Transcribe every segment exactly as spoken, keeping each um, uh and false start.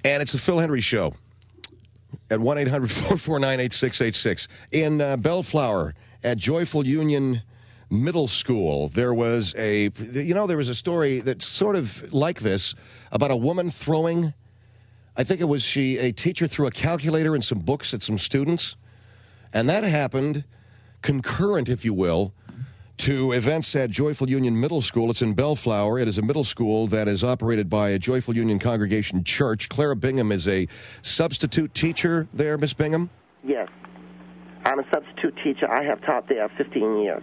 And it's the Phil Hendry Show at one eight hundred four four nine eight six eight six. In uh, Bellflower at Joyful Union Middle School, there was a, you know, there was a story that's sort of like this about a woman throwing, I think it was she, a teacher threw a calculator and some books at some students. And that happened concurrent, if you will, to events at Joyful Union Middle School. It's in Bellflower. It is a middle school that is operated by a Joyful Union Congregation Church. Clara Bingham is a substitute teacher there, Miss Bingham? Yes. I'm a substitute teacher. I have taught there fifteen years.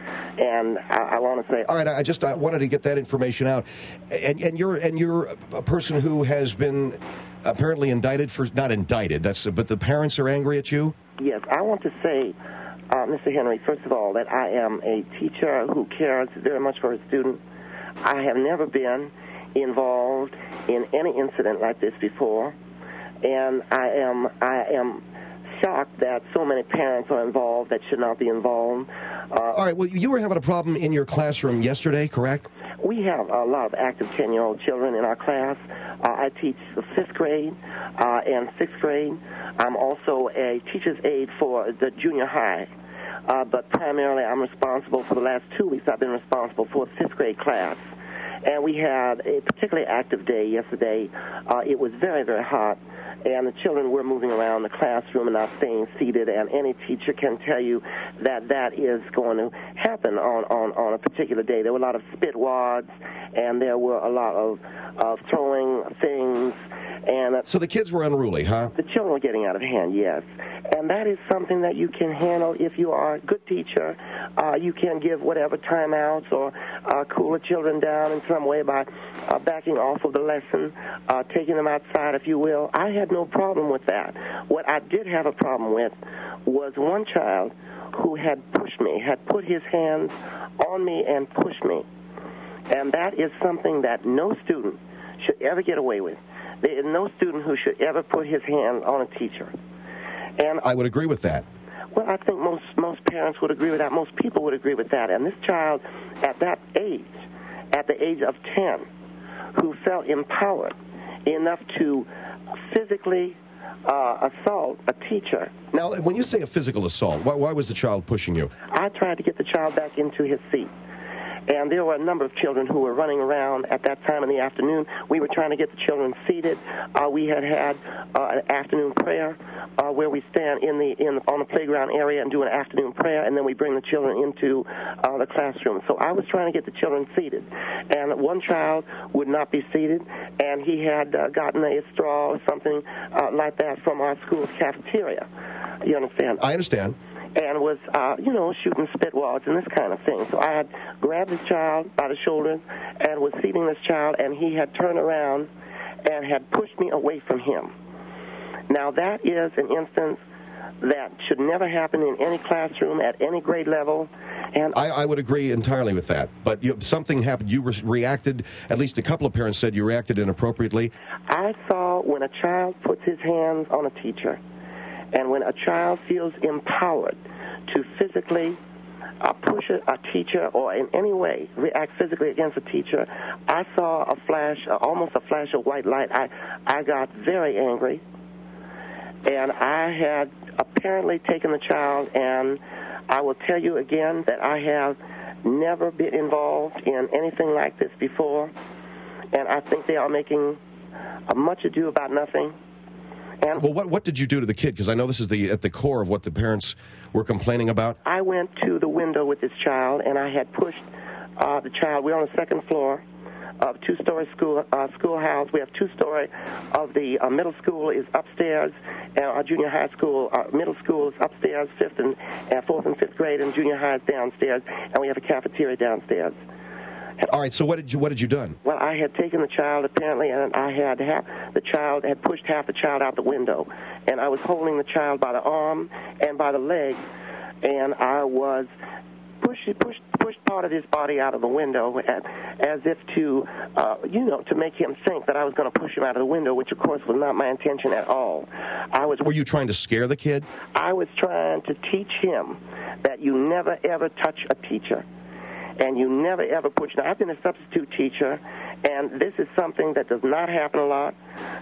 And I, I want to say... All right, I just I wanted to get that information out. And, and, you're, and you're a person who has been apparently indicted for... Not indicted, that's but the parents are angry at you? Yes, I want to say... Uh, Mister Henry, first of all, that I am a teacher who cares very much for his student. I have never been involved in any incident like this before, and I am I am shocked that so many parents are involved that should not be involved. Uh, all right, well, you were having a problem in your classroom yesterday, correct? We have a lot of active ten-year-old children in our class. Uh, I teach the fifth grade uh, and sixth grade. I'm also a teacher's aide for the junior high. Uh, but primarily I'm responsible for the last two weeks. I've been responsible for the fifth grade class. And we had a particularly active day yesterday. Uh, it was very, very hot, and the children were moving around the classroom and not staying seated, and any teacher can tell you that that is going to happen on, on, on a particular day. There were a lot of spit wads, and there were a lot of, of throwing things. And uh, so the kids were unruly, huh? The children were getting out of hand, yes. And that is something that you can handle if you are a good teacher. Uh, you can give whatever timeouts or uh, cool the children down in some way by uh, backing off of the lesson, uh, taking them outside, if you will. I had no problem with that. What I did have a problem with was one child who had pushed me, had put his hands on me and pushed me. And that is something that no student should ever get away with. There is no student who should ever put his hand on a teacher. And I would agree with that. Well, I think most most parents would agree with that. Most people would agree with that. And this child, at that age, at the age of ten, who felt empowered enough to physically uh, assault a teacher. Now, when you say a physical assault, why, why was the child pushing you? I tried to get the child back into his seat. And there were a number of children who were running around at that time in the afternoon. We were trying to get the children seated. Uh, we had had uh, an afternoon prayer uh, where we stand in the in on the playground area and do an afternoon prayer, and then we bring the children into uh, the classroom. So I was trying to get the children seated, and one child would not be seated, and he had uh, gotten a straw or something uh, like that from our school's cafeteria. You understand? I understand. And was, uh, you know, shooting spit wads and this kind of thing. So I had grabbed this child by the shoulders and was seating this child, and he had turned around and had pushed me away from him. Now, that is an instance that should never happen in any classroom at any grade level. And I, I would agree entirely with that. But you, something happened. You re- reacted, at least a couple of parents said you reacted inappropriately. I saw when a child puts his hands on a teacher, and when a child feels empowered to physically uh, push a, a teacher or in any way react physically against a teacher, I saw a flash, uh, almost a flash of white light. I, I got very angry, and I had apparently taken the child, and I will tell you again that I have never been involved in anything like this before, and I think they are making uh, much ado about nothing. And well, what what did you do to the kid? Because I know this is the at the core of what the parents were complaining about. I went to the window with this child, and I had pushed uh, the child. We're on the second floor of a two-story school uh, schoolhouse. We have two-story of the uh, middle school is upstairs, and our junior high school, uh, middle school is upstairs, fifth and uh, fourth and fifth grade, and junior high is downstairs, and we have a cafeteria downstairs. All right, so what did you what did you done? Well, I had taken the child apparently, and I had half the child had pushed half the child out the window, and I was holding the child by the arm and by the leg, and I was pushed pushed pushed part of his body out of the window as, as if to uh, you know to make him think that I was going to push him out of the window, which of course was not my intention at all. I was. Were you trying to scare the kid? I was trying to teach him that you never ever touch a teacher. And you never, ever push. Now, I've been a substitute teacher, and this is something that does not happen a lot.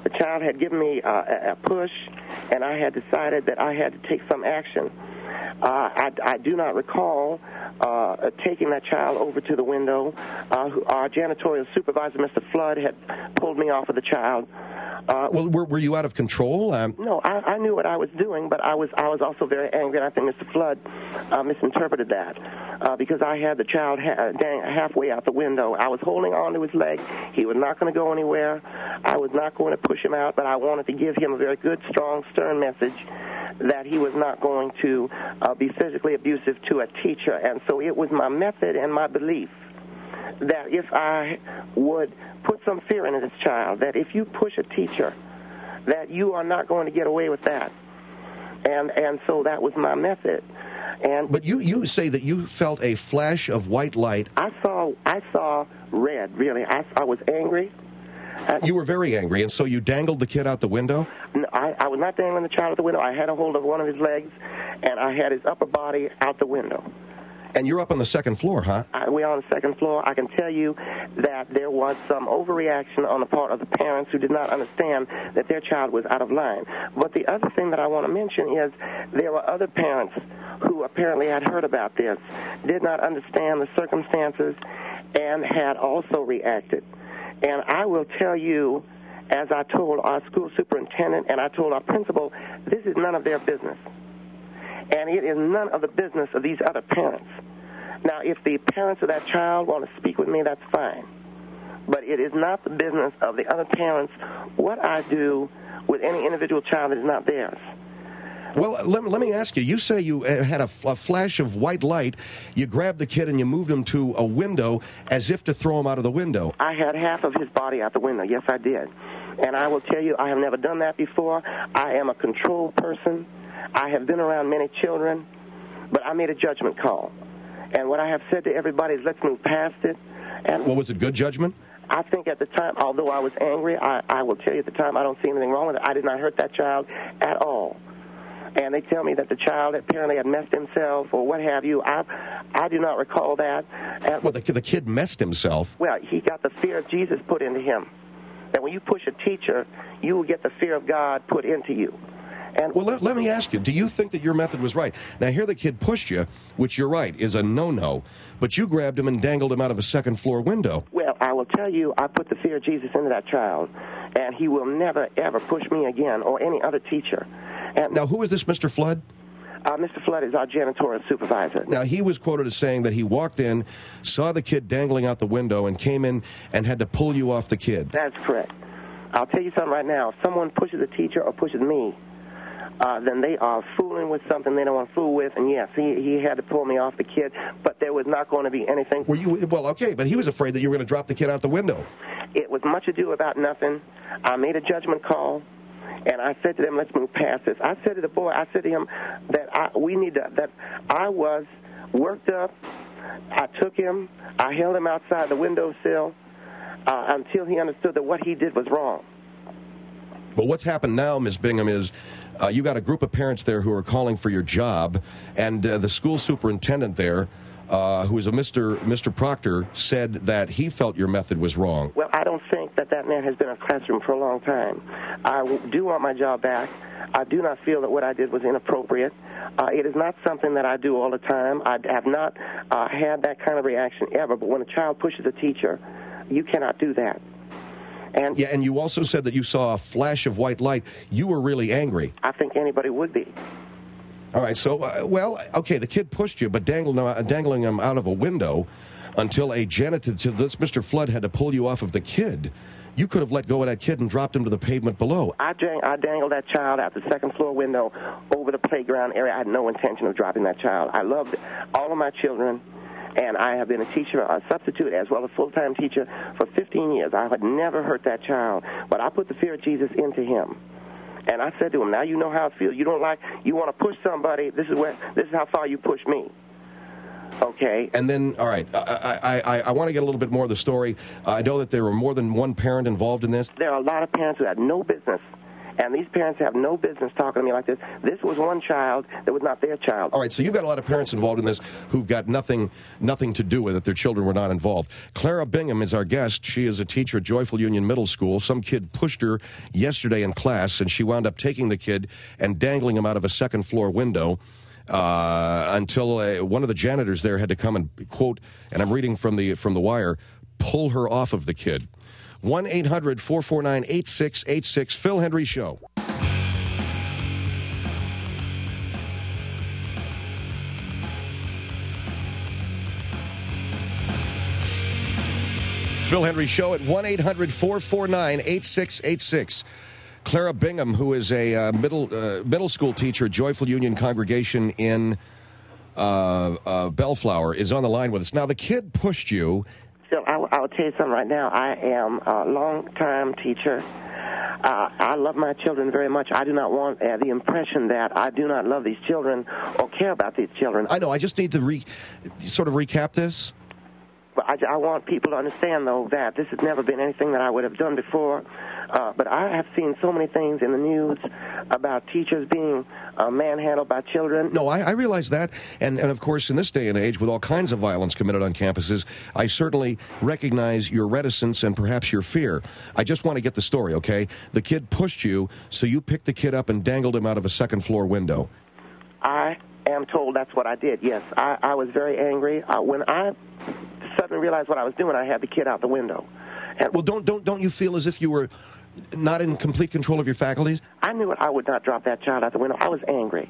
The child had given me uh, a, a push, and I had decided that I had to take some action. Uh, I, I do not recall uh, taking that child over to the window. Uh, who, our janitorial supervisor, Mister Flood, had pulled me off of the child. Uh, well, were, were you out of control? Um, no, I, I knew what I was doing, but I was I was also very angry, and I think Mister Flood uh, misinterpreted that uh, because I had the child ha- dang, halfway out the window. I was holding on to his leg. He was not going to go anywhere. I was not going to push him out, but I wanted to give him a very good, strong, stern message that he was not going to uh, be physically abusive to a teacher. And so it was my method and my belief that if I would put some fear into this child, that if you push a teacher, that you are not going to get away with that. And and so that was my method. And but you, you say that you felt a flash of white light. I saw I saw red, really. I, I was angry. You were very angry, and so you dangled the kid out the window? No, I, I was not dangling the child out the window. I had a hold of one of his legs, and I had his upper body out the window. And you're up on the second floor, huh? I, we're on the second floor. I can tell you that there was some overreaction on the part of the parents who did not understand that their child was out of line. But the other thing that I want to mention is there were other parents who apparently had heard about this, did not understand the circumstances, and had also reacted. And I will tell you, as I told our school superintendent and I told our principal, this is none of their business. And it is none of the business of these other parents. Now, if the parents of that child want to speak with me, that's fine. But it is not the business of the other parents what I do with any individual child that is not theirs. Well, let, let me ask you. You say you had a, a flash of white light. You grabbed the kid and you moved him to a window as if to throw him out of the window. I had half of his body out the window. Yes, I did. And I will tell you, I have never done that before. I am a controlled person. I have been around many children, but I made a judgment call. And what I have said to everybody is let's move past it. And well, was it good judgment? I think at the time, although I was angry, I, I will tell you at the time I don't see anything wrong with it. I did not hurt that child at all. And they tell me that the child apparently had messed himself or what have you. I I do not recall that. And, well, the, the kid messed himself. Well, he got the fear of Jesus put into him. That when you push a teacher, you will get the fear of God put into you. And well, let, let me ask you, do you think that your method was right? Now, here the kid pushed you, which you're right, is a no-no, but you grabbed him and dangled him out of a second-floor window. Well, I will tell you, I put the fear of Jesus into that child, and he will never, ever push me again or any other teacher. And now, who is this Mister Flood? Uh, Mister Flood is our janitorial supervisor. Now, he was quoted as saying that he walked in, saw the kid dangling out the window, and came in and had to pull you off the kid. That's correct. I'll tell you something right now. If someone pushes a teacher or pushes me, uh, then they are fooling with something they don't want to fool with. And, yes, he, he had to pull me off the kid, but there was not going to be anything. Were you? Well, okay, but he was afraid that you were going to drop the kid out the window. It was much ado about nothing. I made a judgment call. And I said to them, let's move past this. I said to the boy, I said to him that I, we need to, that I was worked up. I took him. I held him outside the windowsill uh, until he understood that what he did was wrong. But what's happened now, Miz Bingham, is uh, you got a group of parents there who are calling for your job, and uh, the school superintendent there, Uh, who is a Mister Mister Proctor, said that he felt your method was wrong. Well, I don't think that that man has been in a classroom for a long time. I do want my job back. I do not feel that what I did was inappropriate. Uh, it is not something that I do all the time. I have not uh, had that kind of reaction ever. But when a child pushes a teacher, you cannot do that. And yeah, and you also said that you saw a flash of white light. You were really angry. I think anybody would be. All right, so, uh, well, okay, the kid pushed you, but dangling, uh, dangling him out of a window until a janitor, to this Mister Flood, had to pull you off of the kid. You could have let go of that kid and dropped him to the pavement below. I, dang, I dangled that child out the second-floor window over the playground area. I had no intention of dropping that child. I loved all of my children, and I have been a teacher, a substitute, as well as full-time teacher for fifteen years. I had never hurt that child, but I put the fear of Jesus into him. And I said to him, now you know how it feels. You don't like, you want to push somebody. This is where, this is how far you push me. Okay. And then, all right, I, I, I, I want to get a little bit more of the story. Uh, I know that there were more than one parent involved in this. There are a lot of parents who had no business And these parents have no business talking to me like this. This was one child that was not their child. All right, so you've got a lot of parents involved in this who've got nothing nothing to do with it. Their children were not involved. Clara Bingham is our guest. She is a teacher at Joyful Union Middle School. Some kid pushed her yesterday in class, and she wound up taking the kid and dangling him out of a second-floor window. Uh, until uh, one of the janitors there had to come and, quote, and I'm reading from the from the wire, pull her off of the kid. one eight hundred four four nine eight six eight six, Phil Hendrie Show. Phil Hendrie Show at one eight hundred four four nine eight six eight six. Clara Bingham, who is a uh, middle uh, middle school teacher at Joyful Union Congregation in uh, uh, Bellflower, is on the line with us. Now, the kid pushed you. Phil, I, I'll tell you something right now. I am a long-time teacher. Uh, I love my children very much. I do not want uh, the impression that I do not love these children or care about these children. I know. I just need to re- sort of recap this. But I, I want people to understand, though, that this has never been anything that I would have done before. Uh, but I have seen so many things in the news about teachers being uh, manhandled by children. No, I, I realize that. And, and, of course, in this day and age, with all kinds of violence committed on campuses, I certainly recognize your reticence and perhaps your fear. I just want to get the story, okay? The kid pushed you, so you picked the kid up and dangled him out of a second-floor window. I am told that's what I did, yes. I, I was very angry. Uh, when I suddenly realized what I was doing, I had the kid out the window. And well, don't don't don't you feel as if you were not in complete control of your faculties? I knew it. I would not drop that child out the window. I was angry.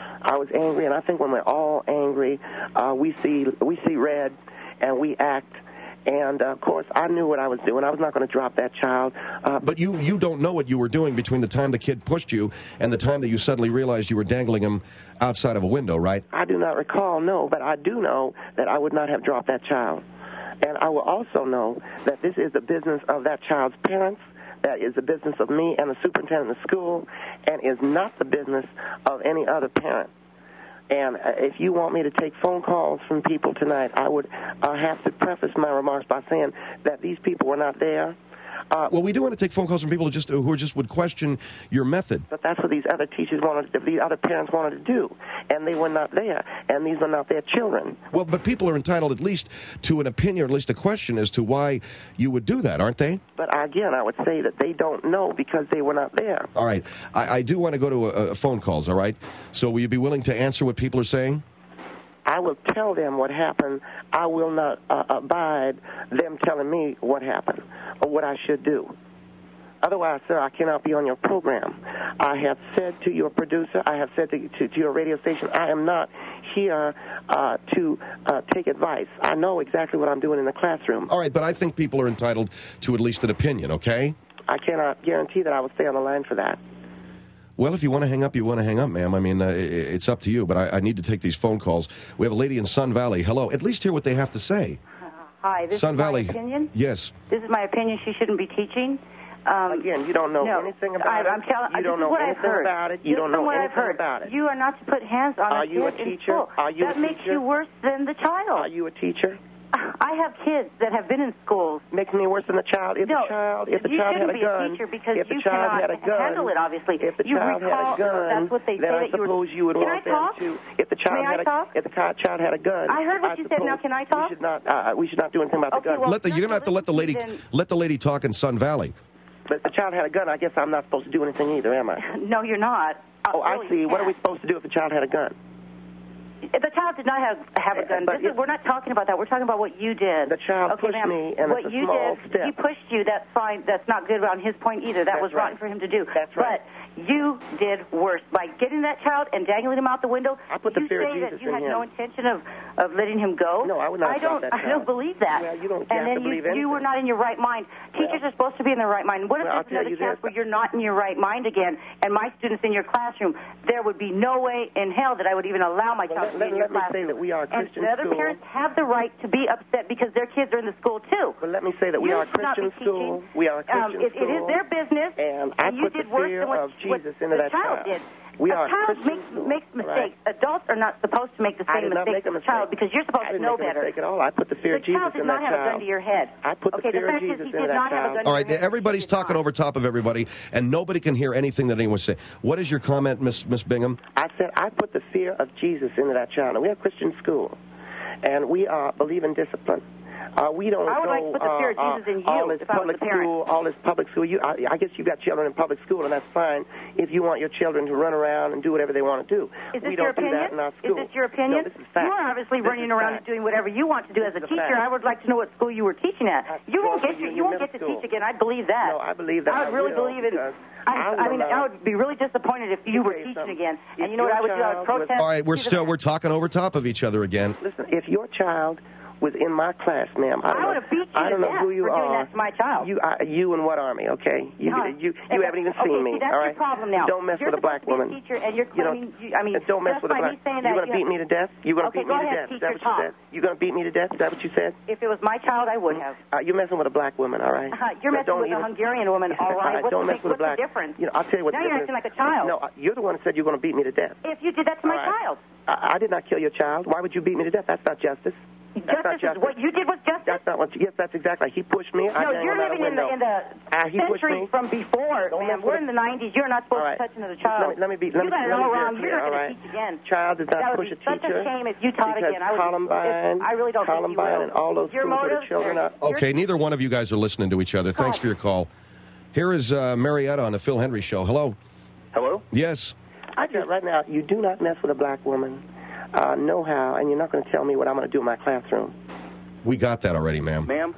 I was angry, and I think when we're all angry, uh, we see we see red, and we act. And, uh, of course, I knew what I was doing. I was not going to drop that child. Uh, but you, you don't know what you were doing between the time the kid pushed you and the time that you suddenly realized you were dangling him outside of a window, right? I do not recall, no, but I do know that I would not have dropped that child. And I will also know that this is the business of that child's parents, that is the business of me and the superintendent of the school, and is not the business of any other parent. And if you want me to take phone calls from people tonight, I would uh, have to preface my remarks by saying that these people were not there. Uh, well, we do want to take phone calls from people who just who just would question your method. But that's what these other teachers wanted, the other parents wanted to do, and they were not there, and these were not their children. Well, but people are entitled at least to an opinion, or at least a question as to why you would do that, aren't they? But again, I would say that they don't know because they were not there. All right. I, I do want to go to a, a phone calls, all right? So will you be willing to answer what people are saying? I will tell them what happened. I will not uh, abide them telling me what happened or what I should do. Otherwise, sir, I cannot be on your program. I have said to your producer, I have said to, to, to your radio station, I am not here uh, to uh, take advice. I know exactly what I'm doing in the classroom. All right, but I think people are entitled to at least an opinion, okay? I cannot guarantee that I will stay on the line for that. Well, if you want to hang up, you want to hang up, ma'am. I mean, uh, it's up to you, but I, I need to take these phone calls. We have a lady in Sun Valley. Hello. At least hear what they have to say. Uh, hi, this Sun is Valley. my opinion. Yes. This is my opinion. She shouldn't be teaching. Um, Again, you don't know no, anything about I, it. I'm tell, you don't know anything about it. You Just don't know what anything I've heard. about it. You are not to put hands on are a you kid a teacher? in school. Are you that a makes teacher? you worse than the child. Are you a teacher? I have kids that have been in schools. Makes me worse than the child. If no, the child, if the you child had a be gun, a teacher because if the you child cannot had a gun, handle it. Obviously, if the you child recall, had a gun, that's what they then say I that you suppose were, you would can want I talk? them to. If the child May had I a, talk? if the child had a gun, I heard what I you said. Now, can I talk? We should not. Uh, we should not do anything about Okay, the gun. well, let the, you're going to have to let the lady then, let the lady talk in Sun Valley. But if the child had a gun, I guess I'm not supposed to do anything either, am I? No, you're not. Oh, I really see. What are we can't. supposed to do if the child had a gun? The child did not have have a gun. But This is, if- we're not talking about that. We're talking about what you did. The child okay, pushed ma'am, me, and what it's a you small did, step. he pushed you. That's fine. That's not good on his point either. That That's was rotten right. for him to do. That's right. But you did worse by getting that child and dangling him out the window. I put the you fear of say Jesus that you in had him. no intention of, of letting him go. No, I would not I have don't. dropped that I don't child. believe that. Well, you don't and have then to believe you, anything. you were not in your right mind. Teachers Well, are supposed to be in their right mind. What if well, I'll there's tell another you chance this. where you're not in your right mind again, and my students in your classroom? There would be no way in hell that I would even allow my Well, child to let- be in your let me say classroom. that we are a Christian and the other school. parents have the right to be upset because their kids are in the school too. But let me say that we You are a should not Christian be school. teaching. We are a Christian um, it, school. it is their business, And I you put did the worse fear than what of what what Jesus into the that child child. did. We a are child Christian makes, school, makes all mistakes. right? Adults are not supposed to make the I same did not mistakes make a as a child mistake. because you're supposed I to didn't know make a better. mistake at all. I put the fear The of Jesus child did in not that have a gun child. to your head. I put the okay, fear the of fact Jesus is he into did that not have a child. gun All to right, your head. everybody's He did talking not. over top of everybody, and nobody can hear anything that anyone say. What is your comment, Miss Miss Bingham? I said I put the fear of Jesus into that child. Now, we have Christian school, and we uh, believe in discipline. Uh, we don't I would go, like to put the fear of uh, Jesus in you all this if I was public a parent. school, all this public school. You, I, I guess you've got children in public school, and that's fine if you want your children to run around and do whatever they want to do. Is this we your don't opinion? do that in our school. Is this your opinion? No, this is fact. You are obviously This running is around fact. and doing whatever you want to do as a This is a teacher. fact. I would like to know what school you were teaching at. At You won't get to, Georgia you won't Union get to Middle teach School. again. I believe that. No, I believe that I would I really will, believe it. because I, I I mean, will I not- would be really disappointed if you Let me were tell you teaching something. again. If And you know what I would do? I would your child was- protest. All right, we're to the still fact- we're talking over top of each other again. Listen, if your child was in my class, ma'am, I, don't I know, would have beat you I don't to know death who you for doing are. that to my child. You, uh, you in what army? Okay, you, Huh. you, you haven't even okay, seen me. See, that's all right, your problem now. Don't mess you're with a black supposed to be woman. a teacher, and you're You don't- claiming. You, I mean, don't mess just with a by black. me saying You're that, gonna you beat me to death. You're gonna Okay, beat me go to ahead, death. Is teacher, that what you talk. said? You're gonna beat me to death. Is that what you said? If it was my child, I would have. Uh, you're messing with a black woman, all right? Uh, you're So messing don't with a even- Hungarian woman, all right? What's, don't the, mess with what's a black. the difference? You know, I'll tell you what Now the you're difference acting like a child. No, uh, you're the one that said you're going to beat me to death. If you did that to my All right. child. I, I did not kill your child. Why would you beat me to death? That's not justice. That's not Justice is justice. what you did was justice? That's not what. You, yes, that's exactly. He pushed me. I No, banged you're him out living a in the, window. in the Ah, he pushed century me. from before, Don't man. mess We're with in it. the nineties. You're not supposed All right. to touch another child. Let me, let me be. Let you me, got it let me all be wrong. clear, You're not all going right? to teach again. Child does That not would push be a such teacher. a shame if you taught because again. I would be- Columbine, I really don't think you Columbine, will. and all those Your schools where the motives children are- are. Okay, neither one of you guys are listening to each other. Thanks for your call. Here is uh, Marietta on the Phil Henry Show. Hello. Hello? Yes. I just right now, you do not mess with a black woman. Uh, know how, and you're not going to tell me what I'm going to do in my classroom. We got that already, ma'am. Ma'am,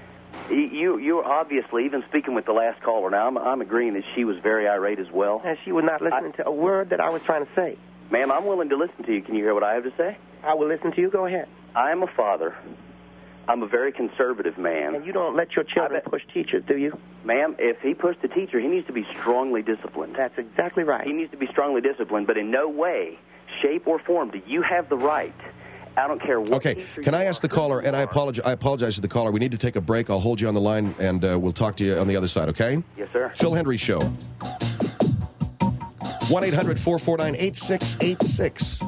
you, you're obviously, even speaking with the last caller now, I'm, I'm agreeing that she was very irate as well. And she was not listening to a word that I was trying to say. Ma'am, I'm willing to listen to you. Can you hear what I have to say? I will listen to you. Go ahead. I am a father. I'm a very conservative man. And you don't let your children bet- push teachers, do you? Ma'am, if he pushed a teacher, he needs to be strongly disciplined. That's exactly right. He needs to be strongly disciplined, but in no way, shape, or form do you have the right. I don't care what Okay, teacher can you I ask are, the who caller, you and I are. apologize, I apologize to the caller. We need to take a break. I'll hold you on the line, and uh, we'll talk to you on the other side, okay? Yes, sir. Phil Henry Show. one eight hundred four four nine eight six eight six.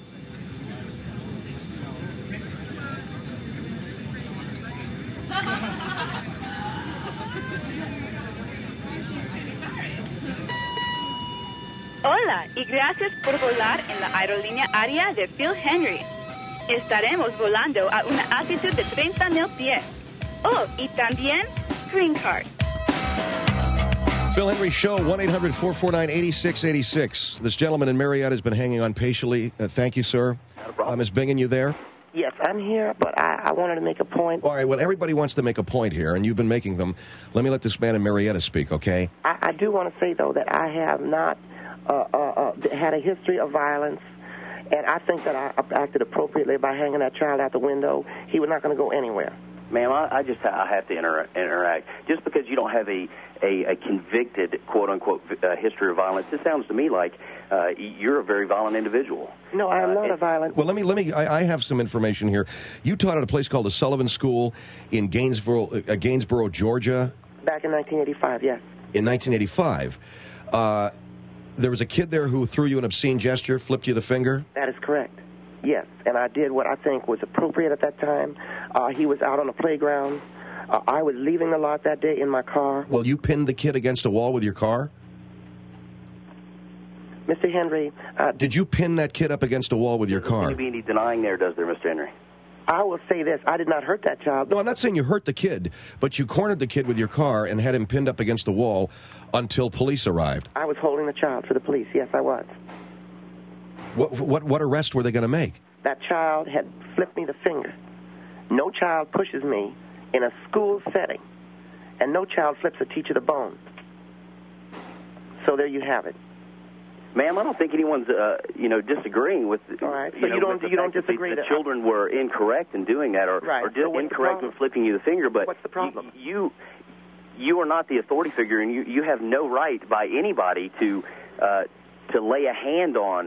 Hola y gracias por volar en la aerolínea aérea de Phil Henry. Estaremos volando a una altitud de treinta mil pies. Oh, y también Green Card. Phil Henry Show, one eight hundred four four nine eight six eight six. This gentleman in Marietta has been hanging on patiently. Uh, thank you, sir. Not a problem. Uh, Miz Bingen, you there? Yes, I'm here, but I, I wanted to make a point. All right, well, everybody wants to make a point here, and you've been making them. Let me let this man in Marietta speak, okay? I, I do want to say, though, that I have not uh, uh, uh, had a history of violence, and I think that I acted appropriately by hanging that child out the window. He was not going to go anywhere. Ma'am, I, I just I have to inter- interact. Just because you don't have a, a, a convicted, quote-unquote, uh, history of violence, it sounds to me like uh, you're a very violent individual. No, I am Uh, not a it- violent. Well, let me, let me, I, I have some information here. You taught at a place called the Sullivan School in Gainesboro, uh, Gainesboro, Georgia, Back in nineteen eighty-five, yes. in nineteen eighty-five. Uh, there was a kid there who threw you an obscene gesture, flipped you the finger. That is correct. Yes, and I did what I think was appropriate at that time. Uh, he was out on the playground. Uh, I was leaving the lot that day in my car. Well, you pinned the kid against a wall with your car? Mister Henry, uh, Did you pin that kid up against a wall with your car? Doesn't seem to be any denying there, does there, Mister Henry? I will say this. I did not hurt that child. No, I'm not saying you hurt the kid, but you cornered the kid with your car and had him pinned up against the wall until police arrived. I was holding the child for the police. Yes, I was. What what, what arrest were they going to make? That child had flipped me the finger. No child pushes me in a school setting, and no child flips a teacher the bone. So there you have it. Ma'am, I don't think anyone's, uh, you know, disagreeing with. All right. So you, know, you don't- with the you don't fact that the- disagree The that- children were incorrect in doing that, or, Right. or So di- what's the incorrect problem? in flipping you the finger. But What's the problem? y- You, you are not the authority figure, and you, you have no right by anybody to, uh, to lay a hand on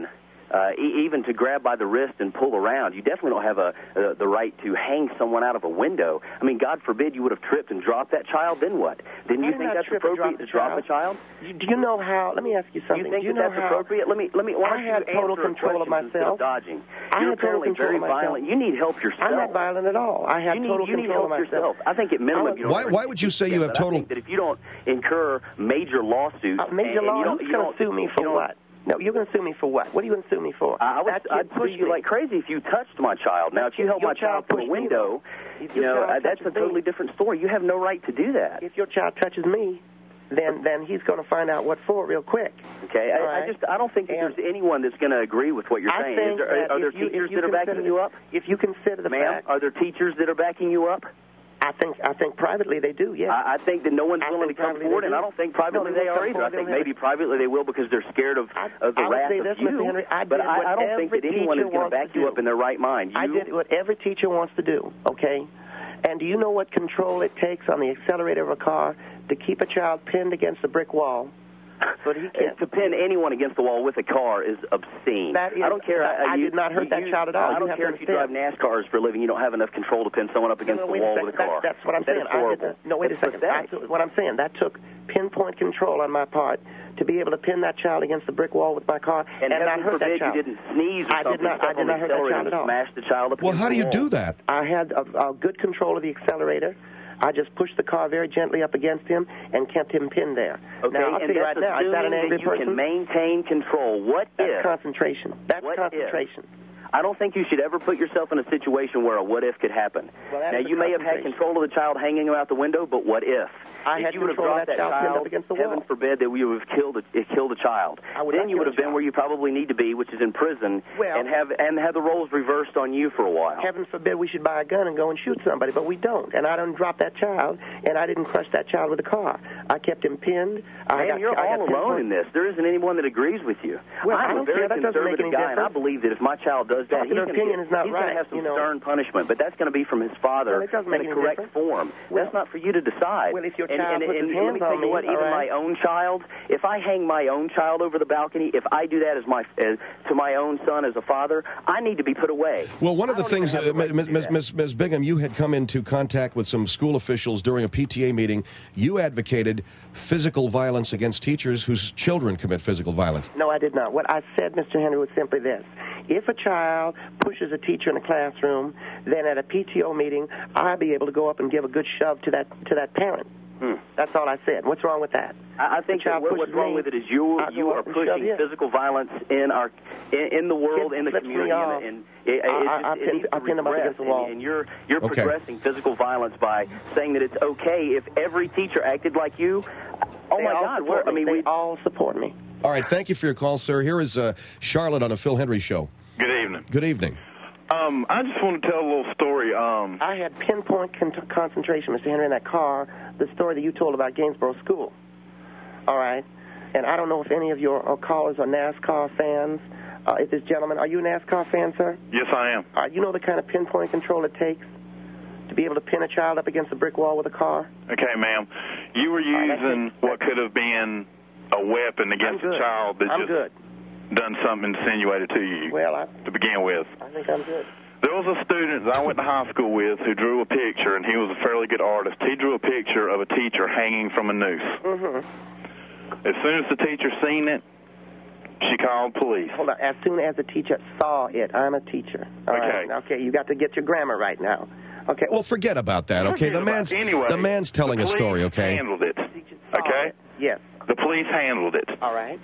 uh, e- even to grab by the wrist and pull around. You definitely don't have a, uh, the right to hang someone out of a window. I mean, God forbid you would have tripped and dropped that child, then what? Then you I think did not that's trip and appropriate drop the to drop child. a child? You- Do you know how? Let me ask you something. Do you think Do you that know that's how appropriate? Let me, let me, why I don't had you total answer control of questions instead myself. dodging. I You're had total apparently control very of myself. violent. You need help yourself. I'm not violent at all. I had you need, total you need control help of myself. yourself. I think at minimum you don't Why- why would you say you have But I total- think that if you don't incur major lawsuits, Uh, major and, and law? you don't, Who's you going don't to sue me you for don't- what? No, you're going to sue me for what? What are you going to sue me for? I would, That kid I'd sue pushed you me. like crazy if you touched my child. Now, That if you kid- held your my child child from a pushed me, window, If you your know, child uh, that's a touches me- totally different story. You have no right to do that. If your child touches me, then then he's going to find out what for real quick. Okay, All I, I right. just I don't think that And- there's anyone that's going to agree with what you're I saying. think Is there, that are there if you, teachers if you that are backing consider- you up, If you consider the ma'am? fact, Are there teachers that are backing you up? I think I think privately they do. Yes. I, I think that no one's I willing to think come privately forward, they and I do. don't think privately No, they they are come either. I forward, think they'll have maybe it. privately they will because they're scared of, I- of the I would wrath say of this, you. Mister Henry, I but did I, what I don't think that every anyone is teacher going to wants back to you do. up in their right mind. You, I did what every teacher wants to do, okay? And do you know what control it takes on the accelerator of a car to keep a child pinned against a brick wall so that he can't? To pin anyone against the wall with a car is obscene. That is- I don't care. I you, did not hurt you, that you, child at all. I You don't have care to if you drive understand. NASCARs for a living. You don't have enough control to pin someone up against no, the wait wall a with a second. car. That, that's what I'm That saying. is I did horrible. not, no, wait a That's second. I, pathetic. what I'm saying, that took pinpoint control on my part to be able to pin that child against the brick wall with my car And, and not heaven hurt that forbid child. you didn't sneeze or I did something, not- I step did on the not hurt that accelerator child at and all. smash the child up Well, against how do the you wall. do that? I had a, a good control of the accelerator. I just pushed the car very gently up against him and kept him pinned there. Okay, now, I'll and tell you right that's now, is that an assuming angry that you person? can maintain control. What That's if? concentration. That's What if? concentration. I don't think you should ever put yourself in a situation where a what if could happen. Well, that now, is a you may have had concentration. control of the child hanging out the window, but what if? I if had you would have control of dropped that child pinned up child, against the heaven wall. forbid that we would have killed a, it killed a child. I would then not you kill would a have been child. where you probably need to be, which is in prison, Well- and have and have the roles reversed on you for a while. Heaven forbid we should buy a gun and go and shoot somebody, but we don't. And I didn't drop that child, and I didn't crush that child with a car. I kept him pinned. I Man, got, you're I got all alone pinpoint- in this. There isn't anyone that agrees with you. Well, I I'm a don't very care. That doesn't make conservative any guy, and I difference. believe that if my child does that, he's Popular going opinion is not to right, have some you know. stern punishment, but that's going to be from his father Well, it doesn't make in a any correct difference. form. Well- that's not for you to decide. Well, if your and, child and, puts and, his and let hands me tell on you me, what, all even right? my own child, if I hang my own child over the balcony, if I do that as my as, to my own son as a father, I need to be put away. Well, one of I the don't even things, have the uh, right to Miz do Miz that. Miz Miz Bigham, you had come into contact with some school officials during a P T A meeting. You advocated physical violence against teachers whose children commit physical violence. No, I did not. What I said, Mister Henry, was simply this. If a child pushes a teacher in a classroom, then at a P T O meeting, I'll be able to go up and give a good shove to that to that parent. Hmm. That's all I said. What's wrong with that? I I think The that child what, what's pushes wrong me, with it is you I you go are up and shove pushing you. physical violence in our in, in the world, Kid in the flips me community, off. and, and it, I- it's I- just, I it pin- needs to I pin them up regress, against the wall. And, and you're you're Okay. progressing physical violence by saying that it's okay if every teacher acted like you. Oh They my all God! support We're, I me. mean, they we all support me. All right, thank you for your call, sir. Here is uh, Charlotte on the Phil Henry Show. Good evening. Good evening. Um, I just want to tell a little story. Um, I had pinpoint con- concentration, Mister Henry, in that car, the story that you told about Gainsborough School. All right? And I don't know if any of your uh, callers are NASCAR fans. Uh, if this gentleman, are you a NASCAR fan, sir? yes, I am. Uh, you know the kind of pinpoint control it takes to be able to pin a child up against a brick wall with a car? Okay, ma'am. You were right, that's using it. what could have been a weapon against I'm a good. child that I'm just good. done something insinuated to you Well, I, to begin with. I think I'm good. There was a student that I went to high school with who drew a picture, and he was a fairly good artist. He drew a picture of a teacher hanging from a noose. Mm-hmm. As soon as the teacher seen it, she called police. Hold on. As soon as the teacher saw it, I'm a teacher. All right? Okay. Okay, you got to get your grammar right now. Okay. Well, forget about that, okay? The man's Anyway, the man's telling the a story, police okay? handled it. Teacher saw Okay? it. Yes. The police handled it. All right.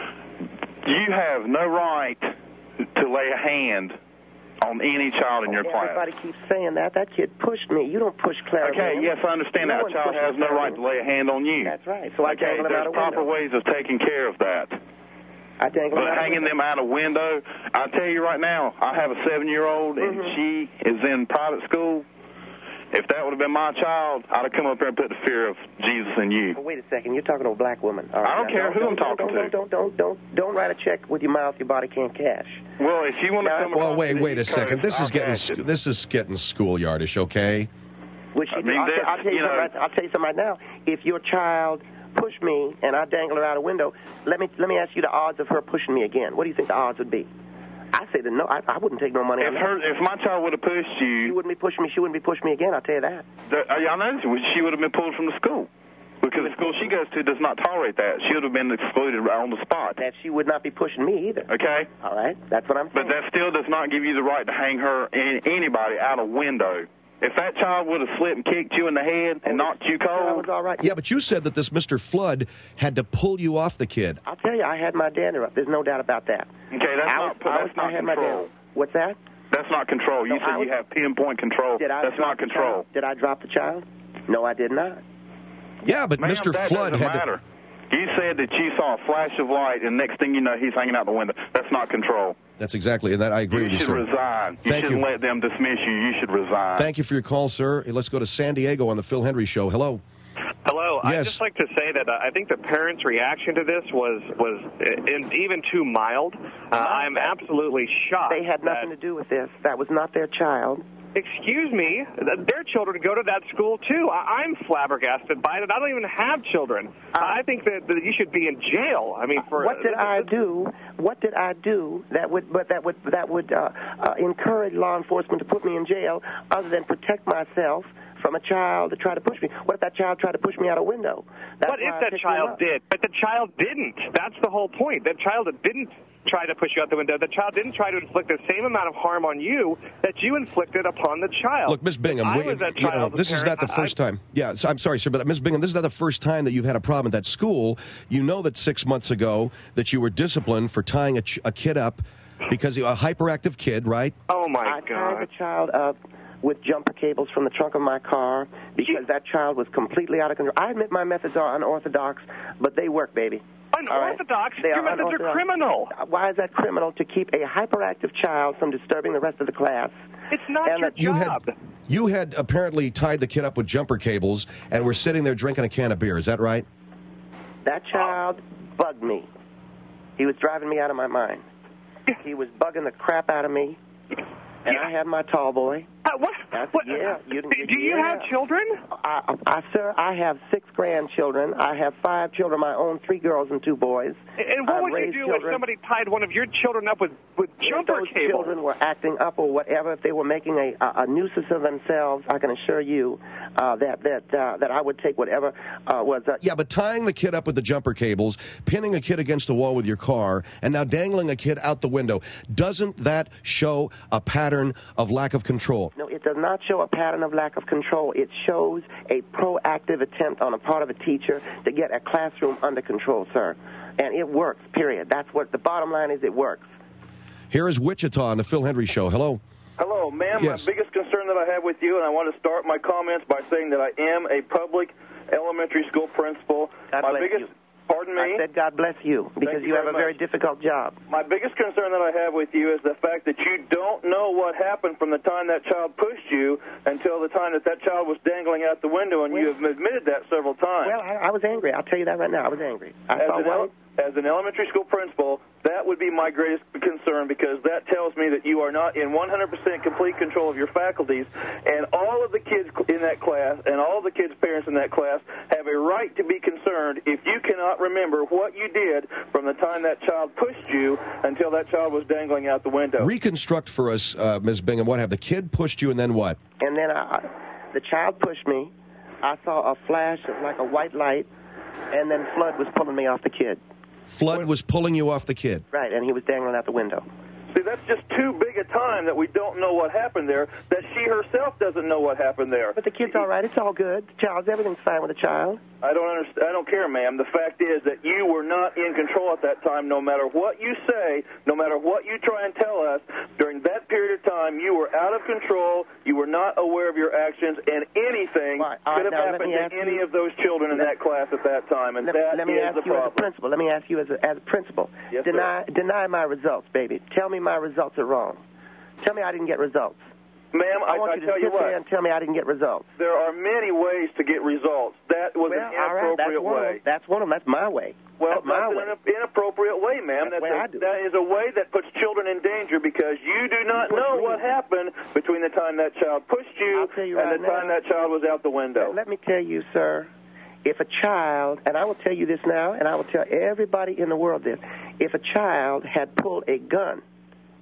You have no right to lay a hand on any child in your class. Everybody keeps saying that. That kid pushed me. You don't push Clara. Okay, Van. yes, I understand No that. A one child pushes has no Clara right Van. to lay a hand on you. That's right. So I Okay, dangle him out there's a proper window. ways of taking care of that. I dangle him But out a hanging window. them out a window, I tell you right now, I have a seven-year-old, and Mhm. she is in private school. If that would have been my child, I'd have come up there and put the fear of Jesus in you. Well, wait a second. You're talking to a black woman. All right, I don't now, care who I'm don't, talking don't, to. Don't, don't, don't, don't, don't write a check with your mouth your body can't cash. Well, if you want to Now- come Well, across wait, the wait a East second. Coast, This I'll is getting catch it. sc- this is getting schoolyardish, okay? Which I you, mean, I'll, that's, I'll tell you, you know- something right, I'll tell you something right now. If your child pushed me and I dangle her out a window, let me let me ask you the odds of her pushing me again. What do you think the odds would be? I say that no, I, I wouldn't take no money If on that. her, if my child would have pushed She you, wouldn't be pushing me. She wouldn't be pushing me again. I'll tell you that. the, I know she would have been pulled from the school. Because the school she goes to does not tolerate that. She would have been excluded on the spot. That she would not be pushing me either. Okay? All right? That's what I'm saying. But that still does not give you the right to hang her and anybody out a window. If that child would have slipped and kicked you in the head and knocked you That cold, was all right. Yeah, but you said that this Mister Flood had to pull you off the kid. I'll tell you, I had my dander up. There's no doubt about that. okay, that's I not was, I was, that's not I had my control. dander. What's that? That's not control. You No, I said was- you have pinpoint control. Did I That's drop not the control. child? Did I drop the child? No, I did not. Yeah, but Ma'am, Mister that Flood doesn't had matter. to... You said that you saw a flash of light, and next thing you know, he's hanging out the window. That's not control. That's exactly, and that I agree You with you, should sir. resign. You Thank shouldn't you. let them dismiss you. You should resign. Thank you for your call, sir. Let's go to San Diego on the Phil Henry Show. Hello. Hello. Yes. I'd just like to say that uh, I think the parents' reaction to this was was uh, in, even too mild. Uh, I'm absolutely shocked. They had nothing that, to do with this. That was not their child. Excuse me, th- their children go to that school too. I- I'm flabbergasted by it. I don't even have children. Uh, I think that, that you should be in jail. I mean, for What did I do? What did I do that would, but that would that would uh, uh, encourage law enforcement to put me in jail, other than protect myself from a child to try to push me? What if that child tried to push me out a window? That's What why if I that picked him child up. did? But the child didn't. That's the whole point. That child didn't try to push you out the window. The child didn't try to inflict the same amount of harm on you that you inflicted upon the child. Look, Miz Bingham, I we- was that you know, child's this is parent. not the I- first time. Yeah, so I'm sorry, sir, but Miz Bingham, this is not the first time that you've had a problem at that school. You know that six months ago that you were disciplined for tying a, ch- a kid up because a hyperactive kid, right? Oh, my I God. tied the child up with jumper cables from the trunk of my car because that child was completely out of control. I admit my methods are unorthodox, but they work, baby. All right? Unorthodox? They Your are methods are unorthodox. criminal. Why is that criminal? To keep a hyperactive child from disturbing the rest of the class. It's not And your that You job. had you had apparently tied the kid up with jumper cables and were sitting there drinking a can of beer. Is that right? That child bugged me. He was driving me out of my mind. He was bugging the crap out of me. And I had my tall boy. Uh, what? That's- what? yeah, you- do do you yeah. have children? I, I, sir, I have six grandchildren. I have five children of my own, three girls and two boys. And what I've would you raised do children. if somebody tied one of your children up with, with If jumper those cables? children were acting up or whatever, if they were making a, a, a nuisance of themselves, I can assure you uh, that that uh, that I would take whatever uh, was. Uh, Yeah, but tying the kid up with the jumper cables, pinning a kid against the wall with your car, and now dangling a kid out the window, doesn't that show a pattern of lack of control? No, it does not show a pattern of lack of control. It shows a proactive attempt on the part of a teacher to get a classroom under control, sir. And it works, period. That's what the bottom line is, it works. Here is Wichita on the Phil Henry Show. Hello. Hello, ma'am. Yes. My biggest concern that I have with you, and I want to start my comments by saying that I am a public elementary school principal. God my bless biggest, you. Pardon me? I said God bless you, because you you have very a very much. difficult job. My biggest concern that I have with you is the fact that you don't know what happened from the time that child pushed you until the time that that child was dangling out the window, and you have admitted that several times. Well, I, I was angry. I'll tell you that right now. I was angry. I as, saw an white. ele- as an elementary school principal, that would be my greatest concern, because that tells me that you are not in one hundred percent complete control of your faculties, and all of the kids in that class and all the kids' parents in that class have a right to be concerned if you cannot remember what you did from the time that child pushed you until that child was dangling out the window. Reconstruct for us, uh, Miz Bingham, what happened? The kid pushed you, and then what? And then I, the child pushed me. I saw a flash of like a white light, and then Flood was pulling me off the kid. Flood was pulling you off the kid. Right, and he was dangling out the window. See, that's just too big a time that we don't know what happened there, that she herself doesn't know what happened there. But the kid's all right. It's all good. The child's, everything's fine with the child. I don't understand. I don't care, ma'am. The fact is that you were not in control at that time. No matter what you say, no matter what you try and tell us, during that period of time, you were out of control. You were not aware of your actions, and anything Right. All could right, have now, let happened me to ask any you- of those children in that class at that time, and Let, that let me is ask the you as a problem. principal. Let me ask you as a, as a principal. Yes, deny deny my results, baby. Tell me my results are wrong. Tell me I didn't get results. Ma'am, I I, want I you to tell sit you what. there and tell me I didn't get results. There are many ways to get results. That was Well, an all right, that's inappropriate one of way. them. That's one of them. That's my way. Well, that's my that's way. an inappropriate way, ma'am. That's That's the way a, I do it. that is a way that puts children in danger, because you do not Push know me. what happened between the time that child pushed you, I'll tell you and right the time now. that child was out the window. Let me tell you, sir, if a child, and I will tell you this now, and I will tell everybody in the world this, if a child had pulled a gun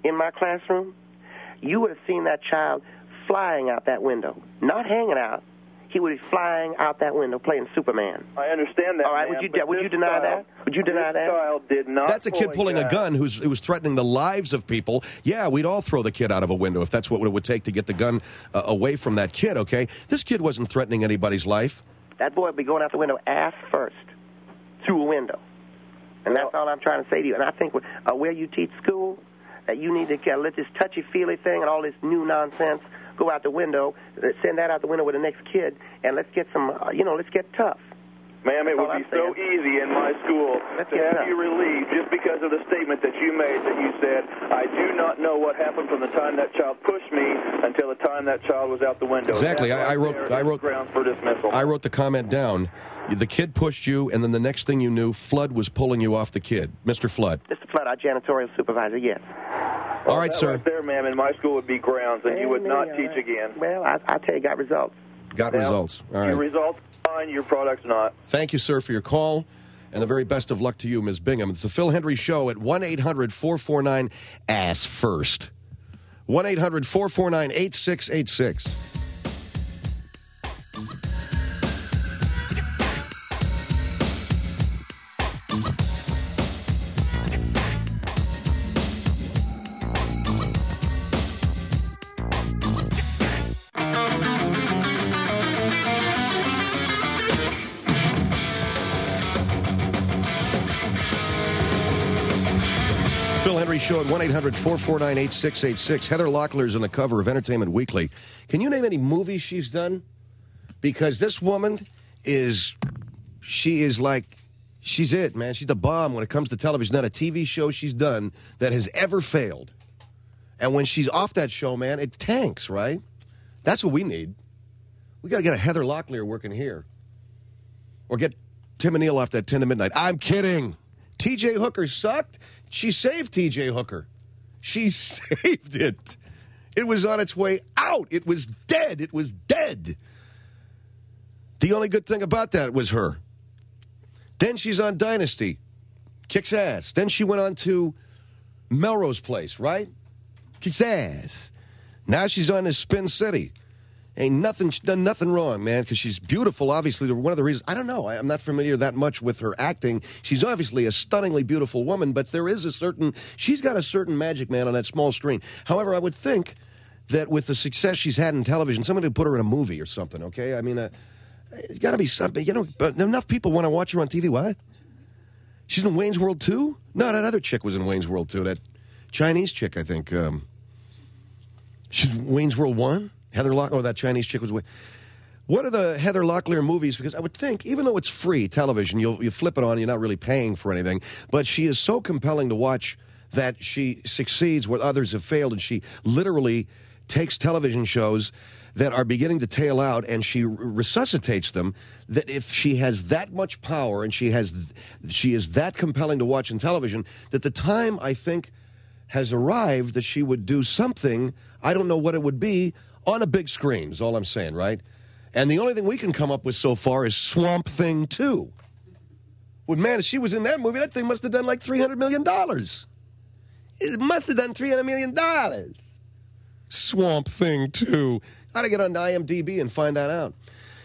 in my classroom, you would have seen that child flying out that window, not hanging out. He would be flying out that window playing Superman. I understand that. All right, ma'am, would you but would you this deny child- that? Would you deny this that? child did not. That's a kid pull pulling a gun who's who was threatening the lives of people. Yeah, we'd all throw the kid out of a window if that's what it would take to get the gun uh, away from that kid, okay? This kid wasn't threatening anybody's life. That boy would be going out the window ass first, through a window. And that's all I'm trying to say to you. And I think uh, where you teach school, that you need to uh, let this touchy-feely thing and all this new nonsense go out the window, uh, send that out the window with the next kid, and let's get some, uh, you know, let's get tough. Ma'am, it That's would all be I'm so saying. easy in my school Let's to get have tough. you relieved just because of the statement that you made that you said, I do not know what happened from the time that child pushed me until the time that child was out the window. Exactly. That I, I right wrote. there I is wrote. grounds for dismissal. I wrote the comment down. The kid pushed you, and then the next thing you knew, Flood was pulling you off the kid, Mister Flood. Mister Flood, our janitorial supervisor, yes. All right, that sir. Right there, ma'am, in my school would be grounds, and you would not All teach right. again. Well, I, I tell you, got results. Got Now, results. All Your right. results are fine, your product's not. Thank you, sir, for your call, and the very best of luck to you, Miz Bingham. It's the Phil Hendry Show at one eight hundred four four nine ass first. one eight hundred four four nine eight six eight six. Phil Hendry Show at one eight hundred four four nine eight six eight six. Heather Locklear's on the cover of Entertainment Weekly. Can you name any movies she's done? Because this woman is, she is like, she's it, man. She's the bomb when it comes to television. Not a T V show she's done that has ever failed. And when she's off that show, man, it tanks, right? That's what we need. We got to get a Heather Locklear working here. Or get Tim O'Neill off that ten to midnight. I'm kidding. T J Hooker sucked. She saved T J Hooker. She saved it. It was on its way out. It was dead. It was dead. The only good thing about that was her. Then she's on Dynasty. Kicks ass. Then she went on to Melrose Place, right? Kicks ass. Now she's on this Spin City. Ain't nothing, she's done nothing wrong, man, because she's beautiful, obviously. One of the reasons, I don't know, I, I'm not familiar that much with her acting. She's obviously a stunningly beautiful woman, but there is a certain, she's got a certain magic, man, on that small screen. However, I would think that with the success she's had in television, somebody would put her in a movie or something, okay? I mean, uh, it's got to be something, you know, but enough people want to watch her on T V. What? She's in Wayne's World two? No, that other chick was in Wayne's World two, that Chinese chick, I think. Um, she's in Wayne's World one? Heather Lock, oh, that Chinese chick was. What are the Heather Locklear movies? Because I would think, even though it's free television, you'll you flip it on, you're not really paying for anything. But she is so compelling to watch that she succeeds where others have failed, and she literally takes television shows that are beginning to tail out, and she resuscitates them. That if she has that much power, and she has, she is that compelling to watch in television, that the time I think has arrived that she would do something. I don't know what it would be. On a big screen is all I'm saying, right? And the only thing we can come up with so far is Swamp Thing two. Well, man, if she was in that movie, that thing must have done like three hundred million dollars. It must have done three hundred million dollars. Swamp Thing two. Got to get on I M D B and find that out.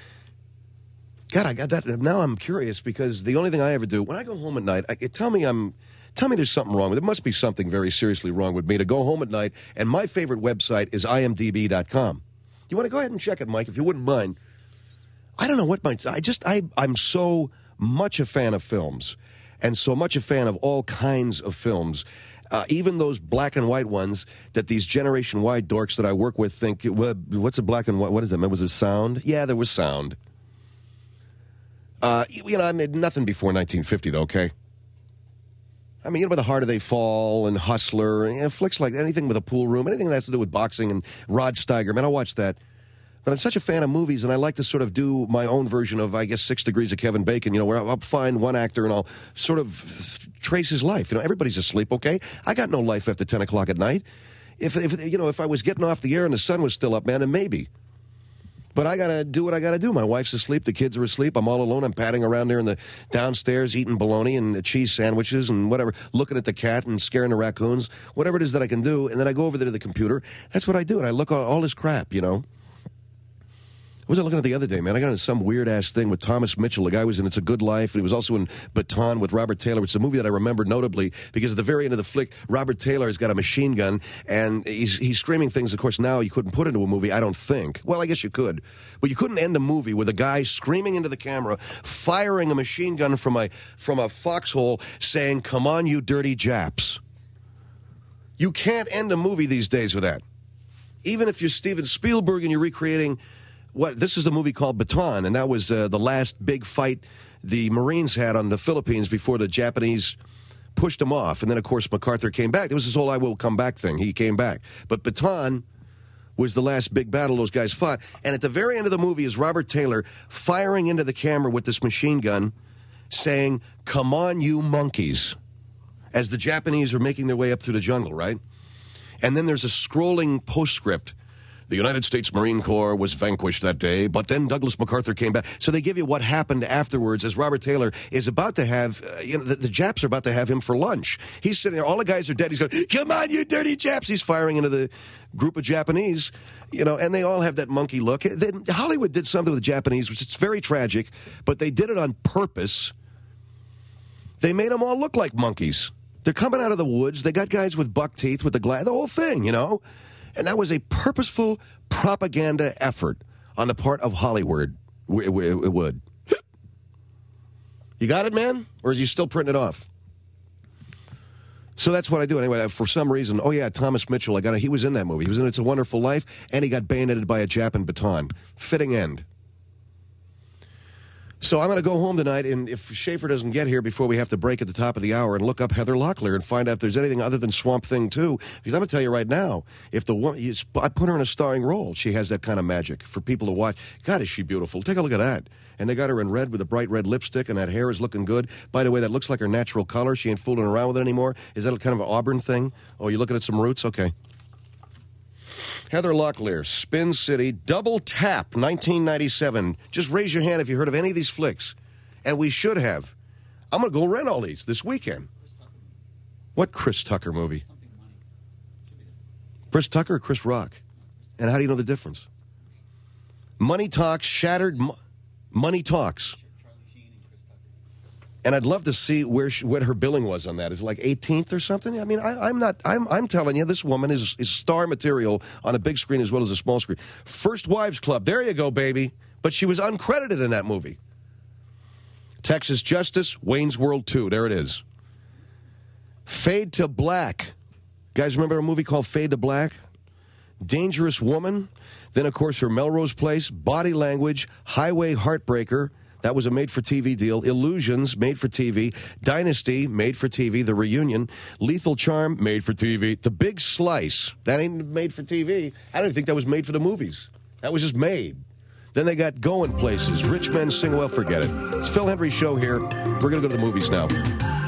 God, I got that. Now I'm curious because the only thing I ever do, when I go home at night, I, tell me I'm... Tell me there's something wrong with it. There must be something very seriously wrong with me to go home at night, and my favorite website is I M D B dot com. You want to go ahead and check it, Mike, if you wouldn't mind? I don't know what my... I just... I, I'm so much a fan of films, and so much a fan of all kinds of films, uh, even those black and white ones that these Generation Y dorks that I work with think, well, what's a black and white? What is that? Was it sound? Yeah, there was sound. Uh, you know, I made nothing before nineteen fifty, though, okay? I mean, you know, with The Harder They Fall and Hustler, and you know, flicks like anything with a pool room, anything that has to do with boxing and Rod Steiger. Man, I'll watch that. But I'm such a fan of movies, and I like to sort of do my own version of, I guess, Six Degrees of Kevin Bacon, you know, where I'll, I'll find one actor and I'll sort of trace his life. You know, everybody's asleep, okay? I got no life after ten o'clock at night. If, if you know, if I was getting off the air and the sun was still up, man, then maybe. But I got to do what I got to do. My wife's asleep. The kids are asleep. I'm all alone. I'm padding around there in the downstairs, eating bologna and cheese sandwiches and whatever, looking at the cat and scaring the raccoons, whatever it is that I can do. And then I go over there to the computer. That's what I do. And I look at all this crap, you know. What was I looking at the other day, man? I got into some weird-ass thing with Thomas Mitchell. The guy was in It's a Good Life, and he was also in Baton with Robert Taylor, which is a movie that I remember notably because at the very end of the flick, Robert Taylor has got a machine gun, and he's he's screaming things, of course, now you couldn't put into a movie, I don't think. Well, I guess you could. But you couldn't end a movie with a guy screaming into the camera, firing a machine gun from a, from a foxhole, saying, "Come on, you dirty Japs." You can't end a movie these days with that. Even if you're Steven Spielberg and you're recreating... What, this is a movie called Baton, and that was uh, the last big fight the Marines had on the Philippines before the Japanese pushed them off. And then, of course, MacArthur came back. It was this whole I will come back thing. He came back. But Baton was the last big battle those guys fought. And at the very end of the movie is Robert Taylor firing into the camera with this machine gun saying, "Come on, you monkeys," as the Japanese are making their way up through the jungle, right? And then there's a scrolling postscript. The United States Marine Corps was vanquished that day, but then Douglas MacArthur came back. So they give you what happened afterwards as Robert Taylor is about to have, uh, you know, the, the Japs are about to have him for lunch. He's sitting there, all the guys are dead. He's going, "Come on, you dirty Japs." He's firing into the group of Japanese, you know, and they all have that monkey look. Then Hollywood did something with the Japanese, which is very tragic, but they did it on purpose. They made them all look like monkeys. They're coming out of the woods. They got guys with buck teeth, with the glass, the whole thing, you know. And that was a purposeful propaganda effort on the part of Hollywood. It would. You got it, man? Or is he still printing it off? So that's what I do. Anyway, for some reason, oh, yeah, Thomas Mitchell, I got. A, he was in that movie. He was in It's a Wonderful Life, and he got bayoneted by a Jap in Baton. Fitting end. So I'm going to go home tonight, and if Schaefer doesn't get here before we have to break at the top of the hour, and look up Heather Locklear and find out if there's anything other than Swamp Thing two. Because I'm going to tell you right now, if the woman, I put her in a starring role, she has that kind of magic for people to watch. God, is she beautiful? Take a look at that. And they got her in red with a bright red lipstick, and that hair is looking good. By the way, that looks like her natural color. She ain't fooling around with it anymore. Is that kind of an auburn thing? Oh, you're looking at some roots? Okay. Heather Locklear, Spin City, Double Tap, nineteen ninety-seven. Just raise your hand if you heard of any of these flicks. And we should have. I'm going to go rent all these this weekend. What Chris Tucker movie? Chris Tucker or Chris Rock? And how do you know the difference? Money Talks, Shattered Mo- Money Talks. And I'd love to see where she, what her billing was on that. Is it like eighteenth or something? I mean, I, I'm not. I'm, I'm telling you, this woman is, is star material on a big screen as well as a small screen. First Wives Club. There you go, baby. But she was uncredited in that movie. Texas Justice, Wayne's World two. There it is. Fade to Black. Guys, remember a movie called Fade to Black? Dangerous Woman. Then, of course, her Melrose Place, Body Language, Highway Heartbreaker. That was a made-for-T V deal. Illusions, made-for-T V. Dynasty, made-for-T V. The Reunion. Lethal Charm, made-for-T V. The Big Slice, that ain't made-for-T V. I don't think that was made for the movies. That was just made. Then they got Going Places. Rich Men Sing Well, forget it. It's Phil Hendry Show here. We're going to go to the movies now.